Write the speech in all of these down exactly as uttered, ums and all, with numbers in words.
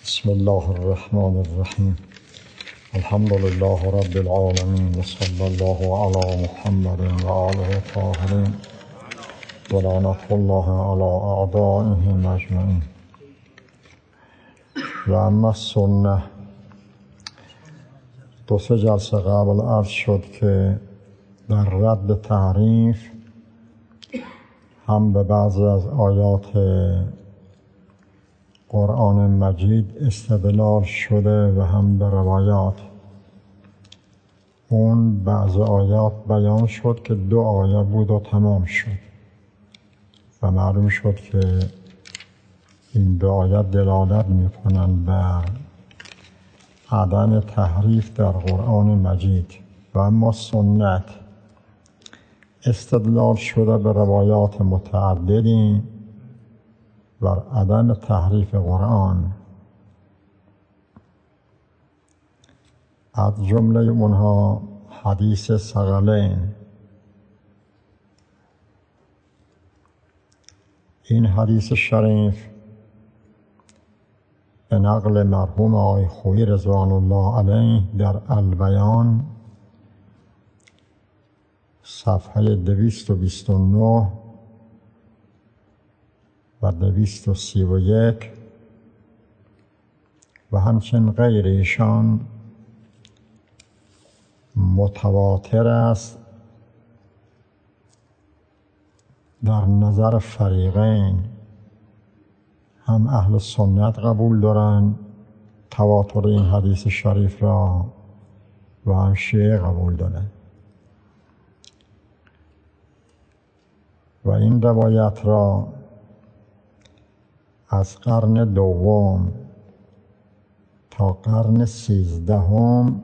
بسم الله الرحمن الرحیم. الحمد لله رب العالمین و صلی الله علی محمد و آله الطاهرین و لعنة الله علی اعدائهم اجمعین. و اما السنه، دو سه جلسه قبل عرض شد که در رد تحریف هم به بعضی از آیات قرآن مجید استدلال شده و هم به روایات. اون بعض آیات بیان شد که دو آیه بود و تمام شد و معلوم شد که این دو آیات دلالت میکنند بر عدم تحریف در قرآن مجید. و اما سنت، استدلال شده به روایات متعددی بر عدم تحریف قرآن. از جمله اونها حدیث ثقلین. این حدیث شریف به نقل مرحوم آقای خویی رضوان الله علیه در البیان صفحه دویست و بیست و نه و دویست و سی و یک و همچنین غیر ایشان متواتر است در نظر فریقین. هم اهل سنت قبول دارند تواتر این حدیث شریف را و هم شیعه قبول دارند. و این روایت را از قرن دوم تا قرن سیزدهم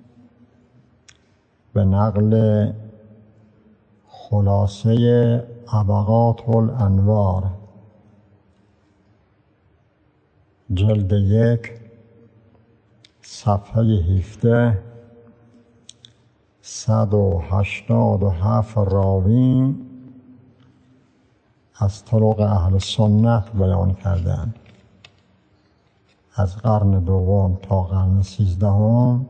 به نقل خلاصه ابقات الانوار جلد یک صفحه هفده صد و هشتاد و هفت راوی از طرق اهل سنت بیان کردند. از قرن دوم تا قرن سیزدهم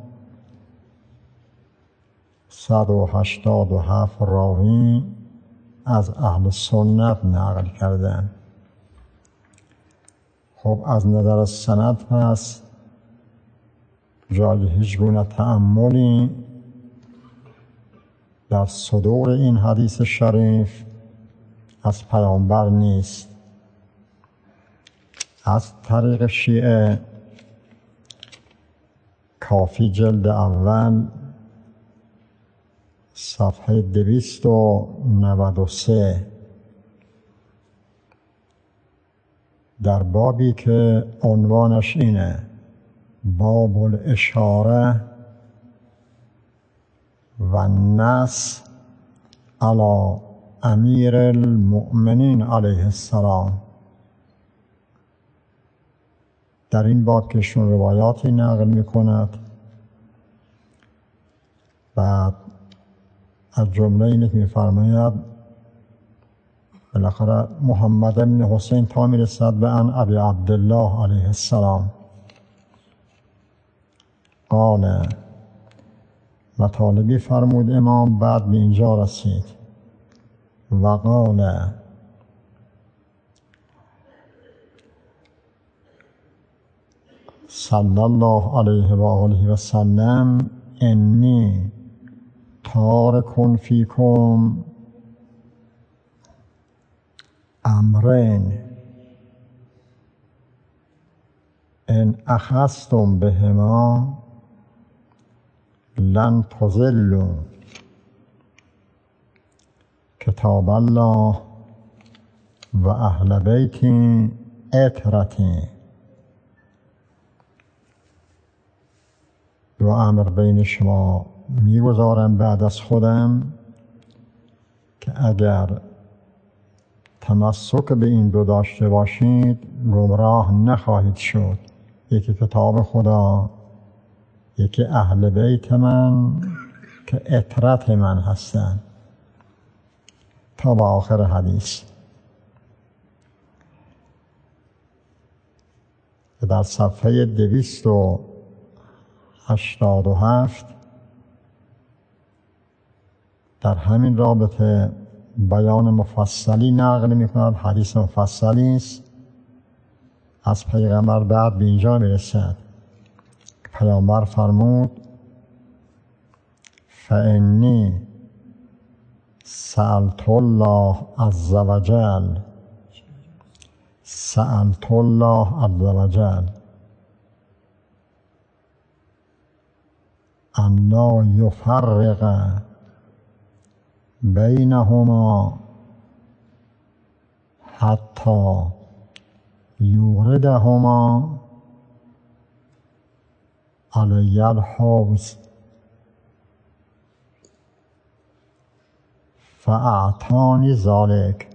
صد و هشتاد و هفت راوی از اهل سنت نقل کردند. خب از نظر سند پس جای هیچ گونه تأملی در صدور این حدیث شریف از پیامبر نیست. از طریق شیعه کافی جلد اول صفحه دویست و نود و سه در بابی که عنوانش اینه باب الاشاره و نص علی امیر المؤمنین علیه السلام، در این باب که شون روایاتی نقل می کند. بعد از جمله اینه که می فرماید بالاخره محمد بن حسین تا می رسد به ان ابی عبدالله علیه السلام قال، مطالبی فرمود امام بعد به اینجا رسید و قال صلی الله علیه و آله و سلم انی تارک فیکم امرین ان اخذتم بهما لن تضلوا کتاب الله و اهل بیتی اطرتی. دو امر بین شما میگذارم بعد از خودم که اگر تمسک به این دو داشته باشید گمراه نخواهید شد. یکی کتاب خدا، یکی اهل بیت من که اطرت من هستند، تا به آخر حدیث. که در صفحه دویست و هشتاد و هفت در همین رابطه بیان مفصلی نقل می کند. حدیث مفصلی است از پیغمبر. بعد به اینجا می رسد پیامبر فرمود فانی سألت الله عز وجل سألت الله عز وجل ان لا یفرق بینهما حتی یوردهما علی الحوض فاعطانی ذلک.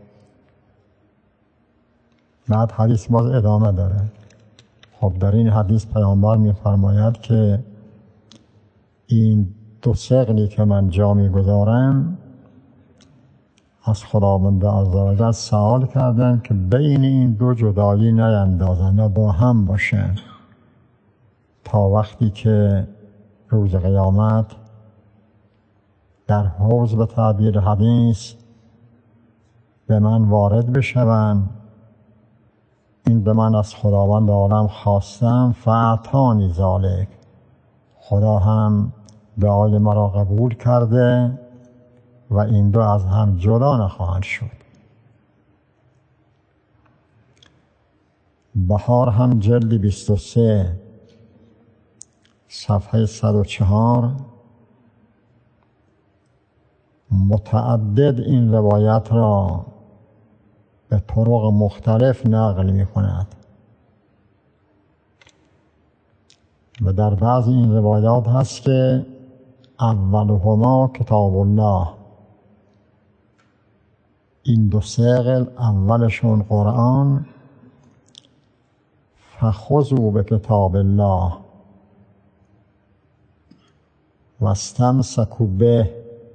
بعد حدیث باز ادامه داره. خب در این حدیث پیامبر می‌فرماید که این دو ثقلی که من جا می‌گذارم از خداوند عزوجل سوال کردم که بین این دو جدایی نیندازن و با هم باشن تا وقتی که روز قیامت در حوض به تعبیر حدیث به من وارد بشوند. این به من از خداوند عالم خواستم فاعطانی ذلک، خدا هم دعای مرا قبول کرده و این دو از هم جدا نخواهند شد. بهار هم جلد بیست و سه صفحه صد و چهار متعدد این روایت را به طرق مختلف نقل می کند و در بعض این روایات هست که اولهما کتاب الله، این دو ثقل اولشون قرآن، فخذوا به کتاب الله و استمسکوا به،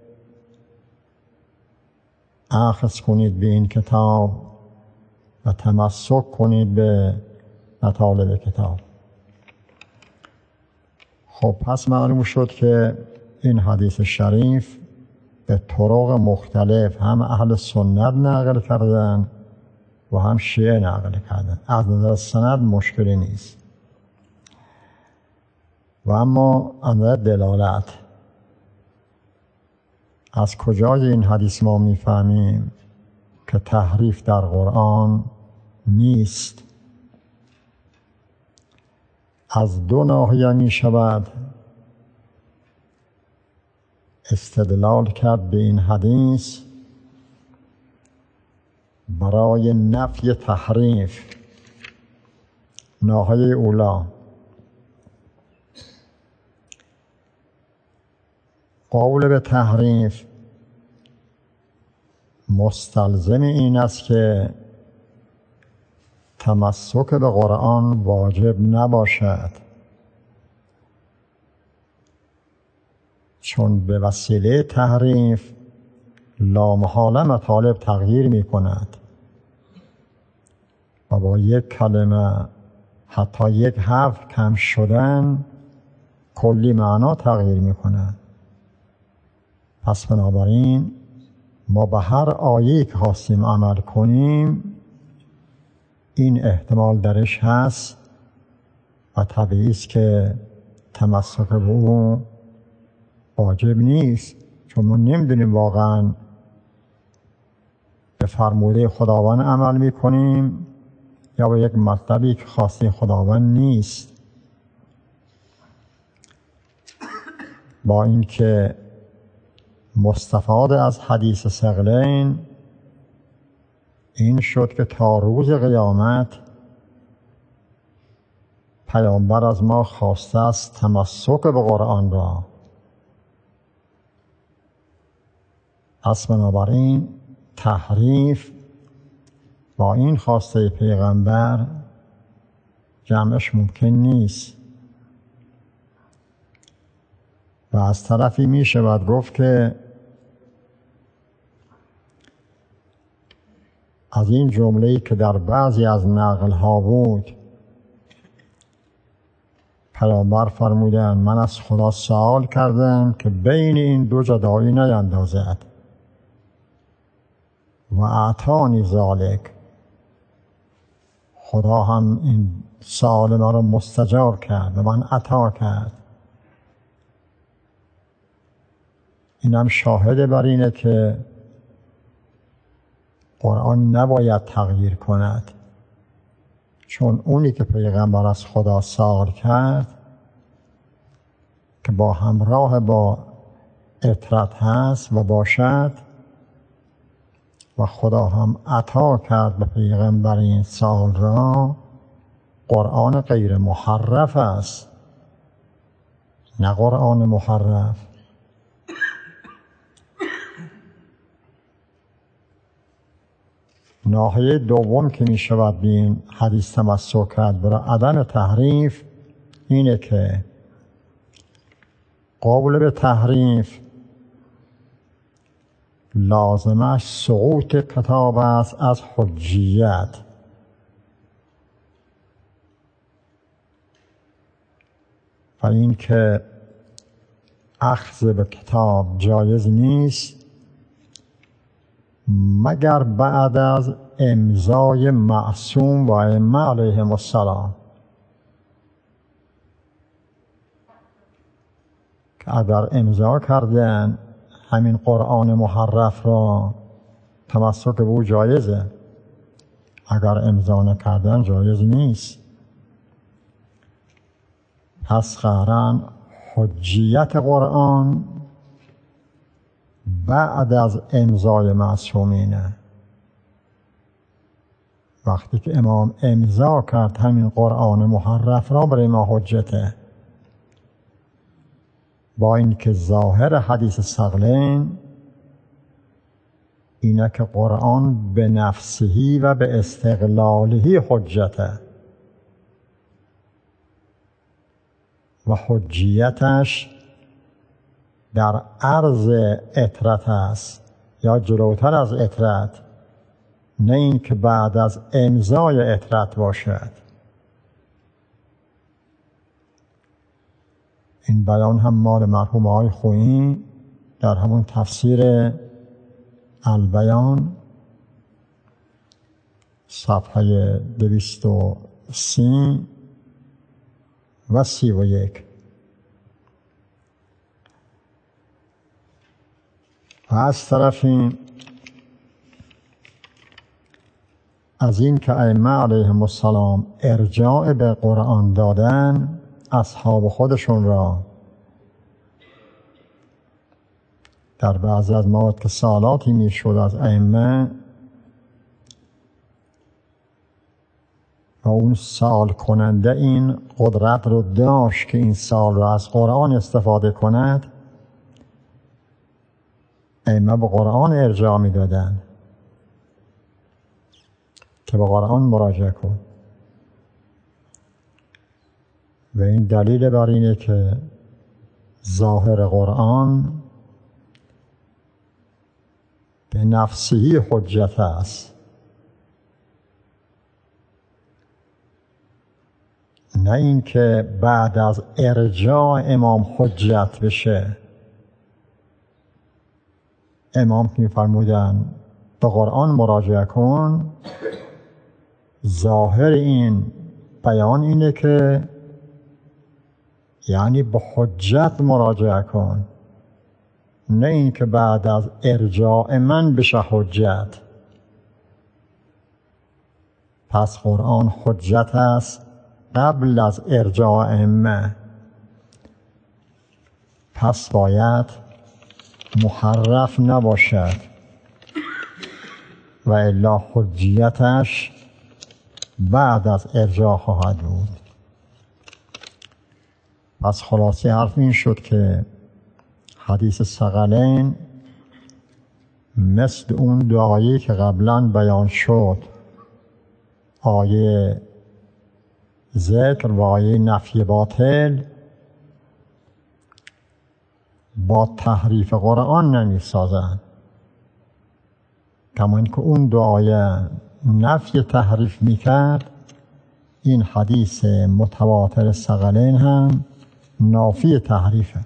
اخذ کنید به این کتاب و تمسک کنید به مطالب کتاب. خب پس معلوم شد که این حدیث شریف به طرق مختلف هم اهل سنت نقل کردن و هم شیعه نقل کردن. از نظر سند مشکلی نیست و اما از نظر دلالت از کجای این حدیث ما میفهمیم که تحریف در قرآن نیست؟ از دو ناحیه می شود استدلال کرد به این حدیث برای نفی تحریف. ناحیه اولا، قول به تحریف مستلزم این است که تمسک به قرآن واجب نباشد، چون به وسیله تحریف لامحاله مطالب تغییر می کند و با یک کلمه حتی یک حرف کم شدن کلی معنا تغییر می کند. پس بنابراین ما به هر آیه‌ای که خواستیم عمل کنیم این احتمال درش هست و طبیعی است که تمسک به او واجب نیست، چون ما نمیدونیم واقعا به فرموده خداوند عمل میکنیم یا به یک مطلبی که خواسته خداوند نیست. با اینکه مستفاد از حدیث ثقلین این شد که تا روز قیامت پیامبر از ما خواسته است تمسک به قرآن را. پس بنابراین تحریف با این خواسته پیغمبر جمعش ممکن نیست و از طرفی می شود گفت که از این جمله‌ای که در بعضی از نقل ها بود پیامبر فرمودند من از خدا سوال کردم که بین این دو جدایی نیندازد و اعطانی ذالک، خدا هم این سوال مرا مستجاب کرد و من عطا کرد. اینم شاهد بر اینه که قرآن نباید تغییر کند، چون اونی که پیغمبر از خدا سوال کرد که با همراه با اطرت هست و باشد و خدا هم عطا کرد به پیغمبر این سوال را، قرآن غیر محرف است نه قرآن محرف. ناحیه دوم که می شود به این حدیث تمسک کرد برای عدم تحریف اینه که قابل به تحریف لازمش سقوط کتاب است از حجیت. و این که اخذ به کتاب جایز نیست مگر بعد از امضای معصوم و ائمه علیهم السلام، که اگر امضا کردن همین قرآن محرف را تمسک به او جایزه، اگر امضا نکردن جایز نیست. پس قرآن حجیت قرآن بعد از امضای معصومینه. وقتی که امام امضا کرد همین قرآن محرف را برای ما حجته، با اینکه ظاهر حدیث ثقلین اینه که قرآن به نفسهی و به استقلالهی حجته و حجیتش در عرض اطرت است یا جلوتر از اطرت، نه این که بعد از امضای اطرت باشد. این بیان هم مال مرحوم آقای خویی در همون تفسیر البیان صفحه دویست و سی و سی و یک. و از طرفی از این که ائمه علیهم السلام ارجاع به قرآن دادن اصحاب خودشون را، در بعضی از مواد که سالاتی میشد از ائمه و اون سال کننده این قدرت رو داشت که این سال را از قرآن استفاده کند، ائمه به قرآن ارجاع میدادن که به قرآن مراجعه کن. و این دلیل بر اینه که ظاهر قرآن به نفسهی حجت است، نه این که بعد از ارجاع امام حجت بشه. امام که فرمودن به قرآن مراجعه کن، ظاهر این بیان اینه که یعنی به حجت مراجعه کن، نه این که بعد از ارجاع من بشه حجت. پس قرآن حجت است قبل از ارجاع ائمه، پس باید محرف نباشد و الا حجیتش بعد از ارجاع خواهد بود. پس خلاصه حرف این شد که حدیث ثقلین مثل اون دو آیه که قبلا بیان شد، آیه ذکر و آیه نفی باطل، با تحریف قرآن نمی سازن. کما اینکه اون دو آیه نفی تحریف می کرد، این حدیث متواتر ثقلین هم نافی تحریفه.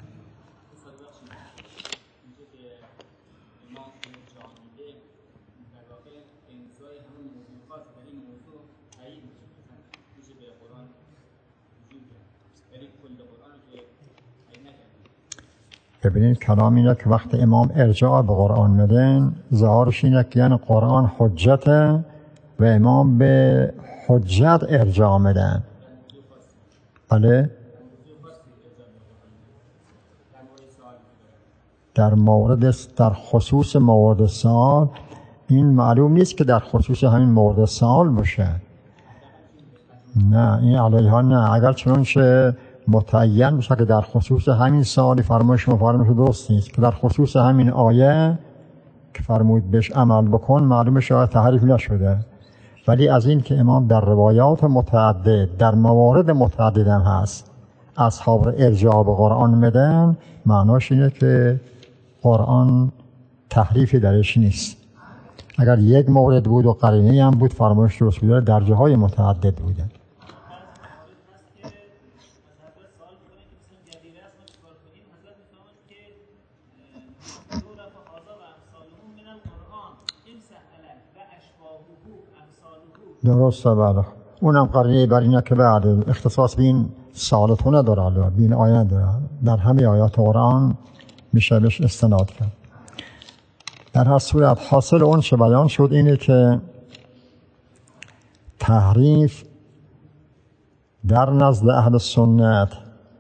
ببینید کلام اینه که وقتی امام ارجاع به قرآن میدن ظاهرش اینه که یعنی قرآن حجته و امام به حجت ارجاع میدن. بله در مورد در خصوص مورد سوال این معلوم نیست که در خصوص همین مورد سوال باشه. نه این علیها نه، اگر چنانچه متعین بشه که در خصوص همین سوالی فرمایش مفرمایش درست نیست که در خصوص همین آیه که فرمود بهش عمل بکن معلومه شاید تحریف نشده، ولی از این که امام در روایات متعدد در موارد متعدد هم هست اصحاب را ارجاع به قرآن میدن، معناش اینه که قرآن تحریفی درش نیست. اگر یک مورد بود و قرینه هم بود فرمایش درست بوده، در جاهای متعدد بوده. درسته بله، اونم قرینه بر اینه که بعد اختصاص به این سالتون نداره، به این آیه نداره، در همه آیات قرآن میشه بهش استناد کرد. در هر صورت حاصل اون چه بیان شد اینه که تحریف در نزد اهل سنت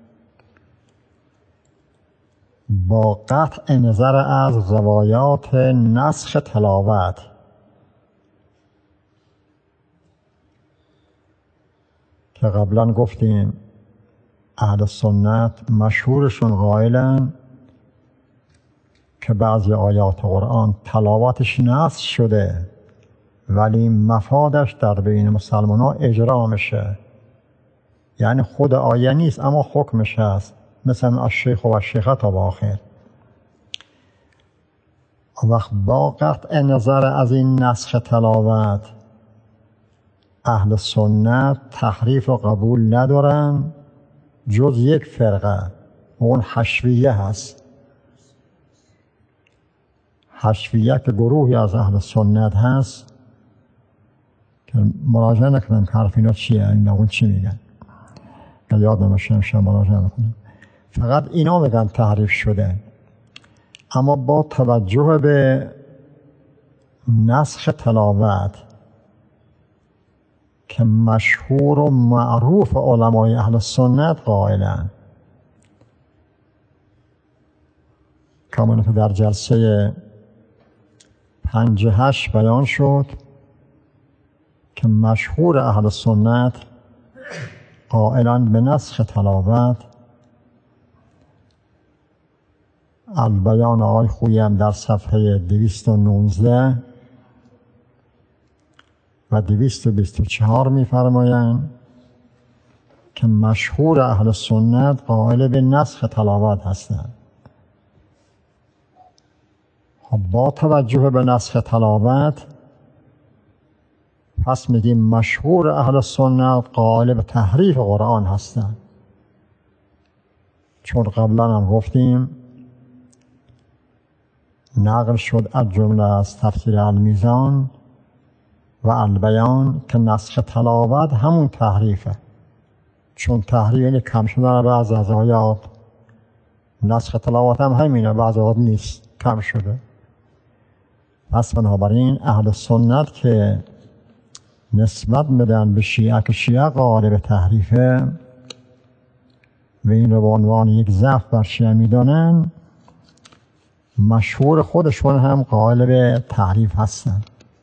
با قطع نظر از روایات نسخ تلاوت که قبلا گفتیم اهل سنت مشهورشون قائلن که بعضی آیات قرآن تلاوتش نسخ شده ولی مفادش در بین مسلمان ها اجرا میشه، یعنی خود آیه نیست اما حکمش هست، مثلا الشیخ و الشیخه تا با آخر. وقت با قطع نظر از این نسخ تلاوت اهل سنت تحریف و قبول ندارن جز یک فرقه، اون حشویه هست. حشویه که گروهی از اهل سنت هست که مراجعه نکنم که حرف اینا چیه، اینا اون چی میگن که یاد نمشم شما مراجعه نکنم، فقط اینا میگن تحریف شده. اما با توجه به نسخ تلاوت که مشهور و معروف علمای اهل سنت قائلن، کاملا که در جلسه پنج هشت بیان شد که مشهور اهل سنت قائلن به نسخ تلاوت. البیان آقای خویی هم در صفحه دویست و نوزده و دویست و بیست و چهار می فرمایند که مشهور اهل سنت قائل به نسخ تلاوت هستند. با توجه به نسخ تلاوت پس میگیم مشهور اهل سنت قائل به تحریف قرآن هستند، چون قبلا هم گفتیم نقل شد از جمله از تفسیر المیزان و البیان که نسخ تلاوت همون تحریفه، چون تحریف یعنی کم شدن بعض از آیات، نسخ تلاوت هم همینه، بعض آیات نیست کم شده. پس بنابراین اهل سنت که نسبت میدن به شیعه که شیعه قائل به تحریفه و این رو به عنوان یک ضعف بر شیعه میدانن، مشهور خودشون هم قائل به تحریف هستن.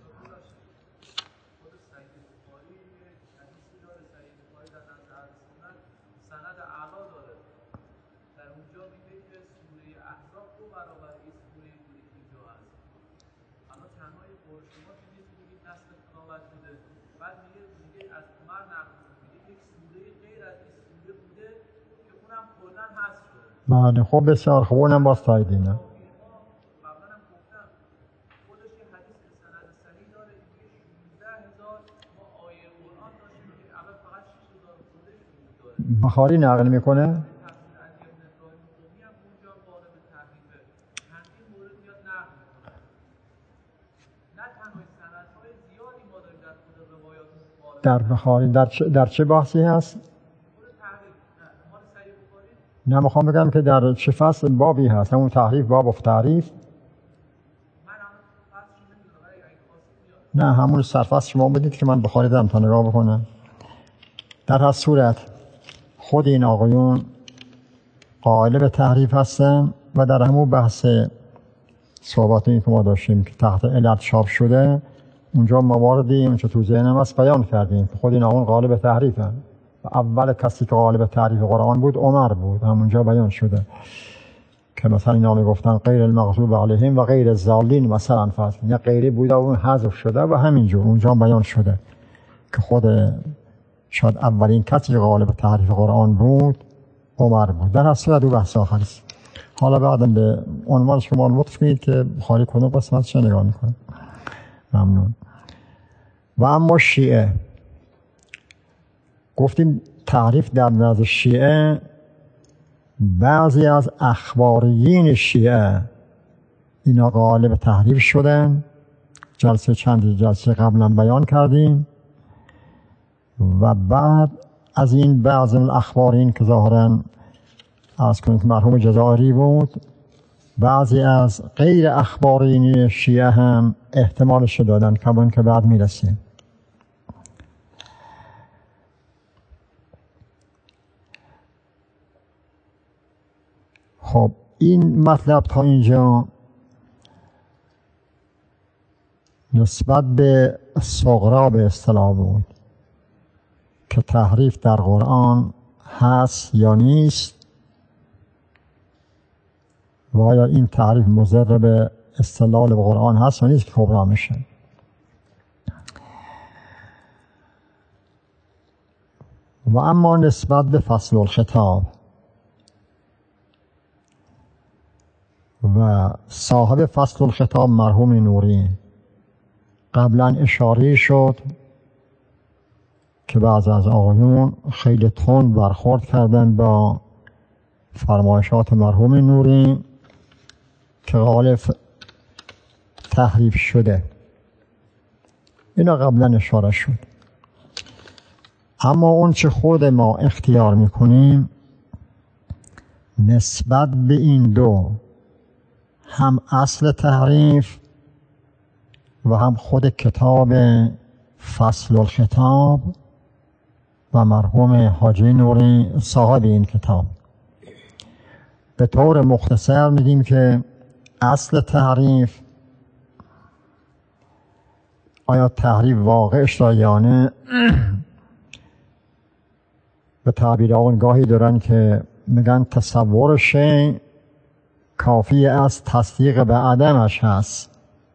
بله خب بسیار خوب، اونم باز تاییدینه. بخاری نقل میکنه در بخاری در چه, در چه بحثی هست؟ نه میخوام بگم که در چه فصل بابی هست، همون تحریف باب و تعریف. نه همون سرفصل شما بدید که من بخاری دارم تا نگاه بکنم. در هر صورت خود این آقایون قائل به تحریف هستن و در همون بحث صحباتی که ما داشتیم که تحت علت چاپ شده اونجا مواردی اونجا تو ذهنم هست بیان کردیم که خود این آقایون قائل به تحریف هستن و اول کسی که قائل به تحریف قرآن بود عمر بود، همونجا بیان شده که مثلا اینا میگفتن غیر المغضوب علیهم و غیر الضالین مثلا، فصل یا غیری بود و اون حذف شده و همینجور اونجا بیان شده که خود شاید اولین کسی که قائل به تحریف قرآن بود عمر بود. در اصل دو بحث آخر است. حالا بعدم به عنوان شما لطف کنید که بخاری کدوم قسمت چه نگاه میکنه. ممنون. و اما شیعه گفتیم تحریف در نزد شیعه، بعضی از اخباریین شیعه اینا قائل به تحریف شدن، جلسه چند جلسه قبلا بیان کردیم. و بعد از این بعض من اخبارین که ظاهرا از کنید مرحوم جزائری بود، بعضی از غیر اخبارین شیعه هم احتمالش دادن که اون که بعد میرسیم. خب این مطلب تا اینجا نسبت به صغرا به اصطلاح بود که تحریف در قرآن هست یا نیست و آیا این تحریف مضر به استدلال به قرآن هست یا نیست که کبرا میشه. و اما نسبت به فصل الخطاب و صاحب فصل الخطاب مرحوم نوری قبلا اشاره شد که بعض از آقایون خیلی تند برخورد کردن با فرمایشات مرحوم نوری که قائل تحریف شده. اینا قبلا اشاره شد. اما اون چه خود ما اختیار میکنیم نسبت به این دو، هم اصل تحریف و هم خود کتاب فصل الخطاب و مرحوم حاجی نوری صاحب این کتاب، به طور مختصر میگیم که اصل تحریف، آیا تحریف واقعش را یا نه، به تعبیر آن گاهی دارن که میگن تصور شی کافی از تصدیق به عدمش هست.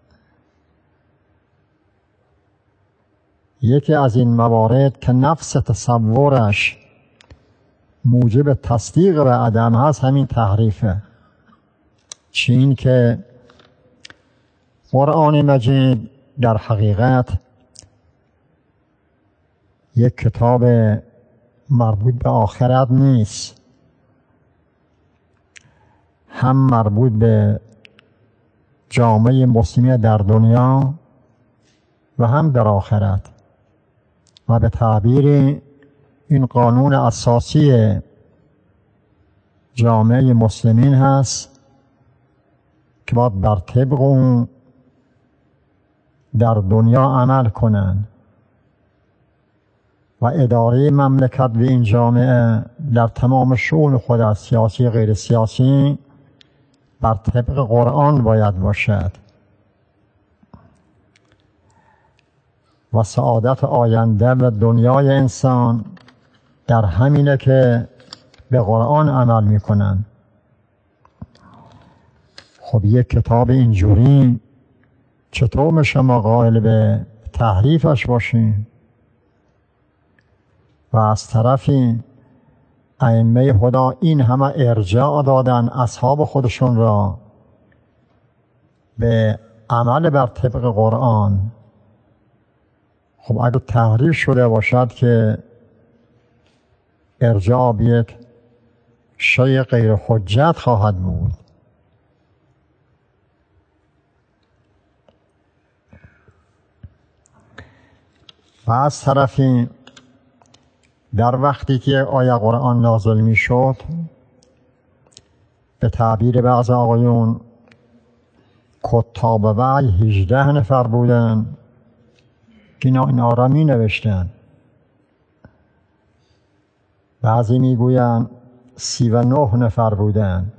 یکی از این موارد که نفس تصورش موجب تصدیق به عدم هست همین تحریفه. چین که قرآن مجید در حقیقت یک کتاب مربوط به آخرت نیست، هم مربوط به جامعه مسلمه در دنیا و هم در آخرت. و به تعبیر این قانون اساسی جامعه مسلمین هست که باید بر طبق اون در دنیا عمل کنند و اداره مملکت و این جامعه در تمام شؤون خود از سیاسی غیر سیاسی بر طبق قرآن باید باشد و سعادت آینده و دنیای انسان در همینه که به قرآن عمل میکنن. خب یک کتاب اینجوری چطور میشه ما قائل به تحریفش باشیم؟ و از طرفی ائمه خدا این همه ارجاع دادن اصحاب خودشون را به عمل بر طبق قرآن. خب اگر تحریف شده باشد که ارجاع به یک شیء غیر حجت خواهد بود. و از طرفی در وقتی که آیه قرآن نازل می شد، به تعبیر بعض آقایون کتاب وحی هجده نفر بودن که اینا اینا را می نوشتن. بعضی می گوین سی و نه نفر بودن،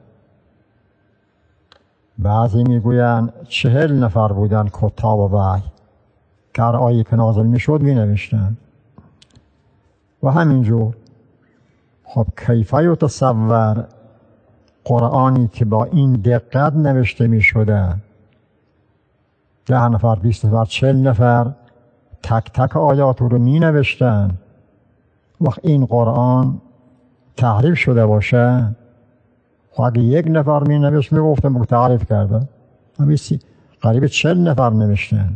بعضی می گوین چهل نفر بودن کتاب وحی که هر آیه که نازل می شد می نوشتن. و همینجور خب کیفه یتصور قرآنی که با این دقت نوشته می شده، ده نفر، بیست نفر، چهل نفر تک تک آیات رو می نوشتن. وقت این قرآن تحریف شده باشه، خب اگه یک نفر می نوشت می گفتن بگو تحریف کرده، همیسی قریب چهل نفر نوشتن.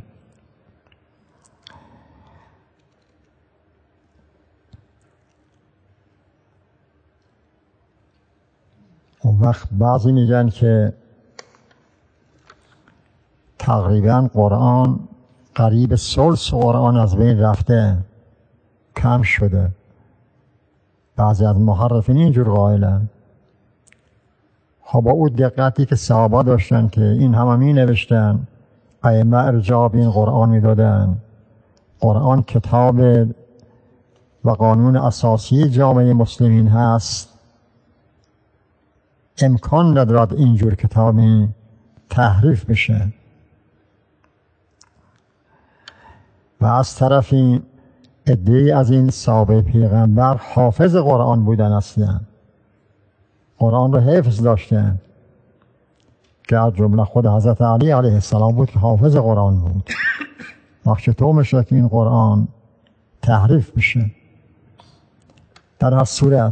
اون وقت بعضی میگن که تقریبا قرآن قریب ثلث قرآن از بین رفته، کم شده. بعضی از محرفین اینجور قائلن. خب با اون دقتی که صحابه داشتن که این همه می نوشتن، ائمه ارجاع به این قرآن می دادن، قرآن کتاب و قانون اساسی جامعه مسلمین هست، امکان ندارد اینجور کتابی تحریف بشه. و از طرفی عده‌ای از این صحابه پیغمبر حافظ قرآن بودن، اصلا قرآن رو حفظ داشتن، که از جمله خود حضرت علی علیه السلام بود که حافظ قرآن بود. وقت چطور میشه که این قرآن تحریف بشه؟ در هر صورت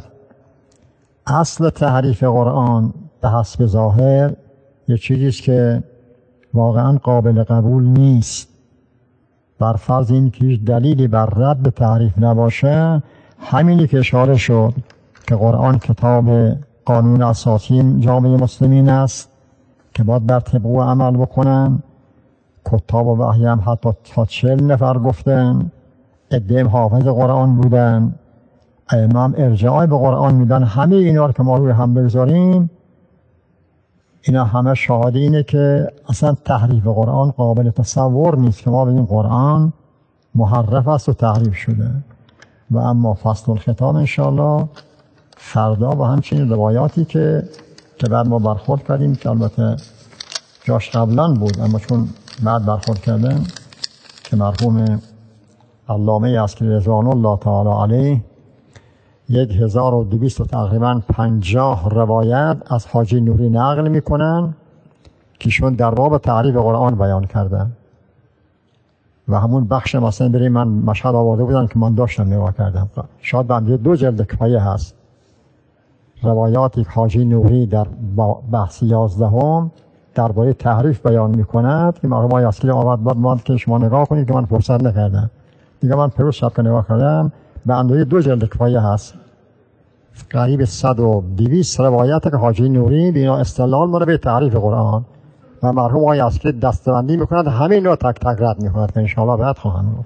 اصل تحریف قرآن به حسب ظاهر یه چیزیست که واقعا قابل قبول نیست. بر فرض این که دلیلی بر رد تحریف نباشه، همینی که اشاره شد که قرآن کتاب قانون اساسی جامعه مسلمین است که باید بر طبق او عمل بکنن. کتاب و وحی هم حتی تا چهل نفر گفتن، عده حافظ قرآن بودن، ائمه ارجاع به قرآن میدن. همه اینا رو که ما روی هم بگذاریم، اینا همه شاهد اینه که اصلا تحریف قرآن قابل تصور نیست که ما بگیم قرآن محرف است و تحریف شده. و اما فصل الختام انشاءالله فردا و همچنین روایاتی که که بعد ما برخورد کردیم، که البته جاش قبلا بود اما چون بعد برخورد کردن، که مرحوم علامه عسکری رضوان الله تعالی علیه یک هزار و دویست و تقریبا پنجاه روایت از حاجی نوری نقل میکنن که شون در باب تعریف قرآن بیان کردن. و همون بخش مثلا بریم من مشهد آورده بودن که من داشتم نگاه کردم، شاید بنده دو جلد کفایه هست روایاتی که حاجی نوری در بحث یازدهم درباره تحریف بیان میکند که مرحوم آقای عسکری آورد بعد ما که شما نگاه کنید که من فرصت نکردم دیگه. من پروز شب که نگاه کردم به اندازه دو جلد کفایه هست، قریب صد و دویست روایت که حاجی نوری بینا استدلال ماره به تعریف قرآن و مرحوم آقای عسکری دستبندی میکند، همین رو تک تک رد میکند که انشاءالله بعد خواهند.